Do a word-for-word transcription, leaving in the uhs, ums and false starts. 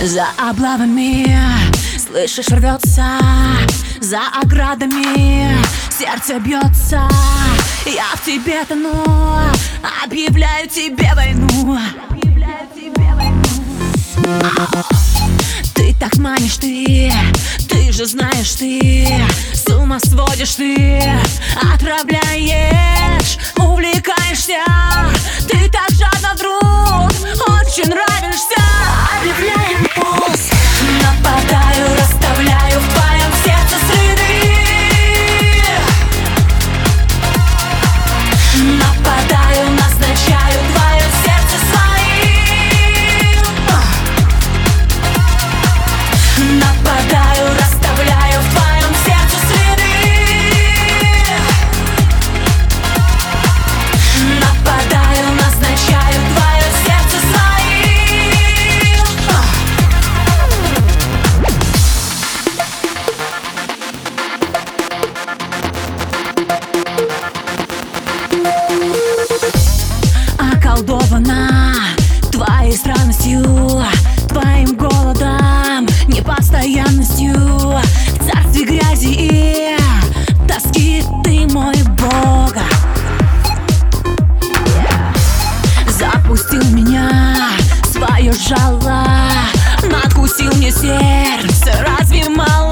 За облавами, слышишь, рвется, за оградами сердце бьется. Я в тебе тону, объявляю тебе войну. Ты так манишь, ты, ты же знаешь, ты с ума сводишь, ты отравляешь, увлекаешься. Ты так жадно вдруг очень нравишься. Объявляем пульс, нападаю, расставляю в твоем сердце следы. Нападаю, назначаю твое сердце своим. Нападаю, расставляю в твоем сердце следы. Нападаю, назначаю твое сердце своим. Околдована твоей странностью, твоим голодом, непостоянностью. В царстве грязи и тоски ты мой бог. Запустил меня в свое жало, надкусил мне сердце, разве мало?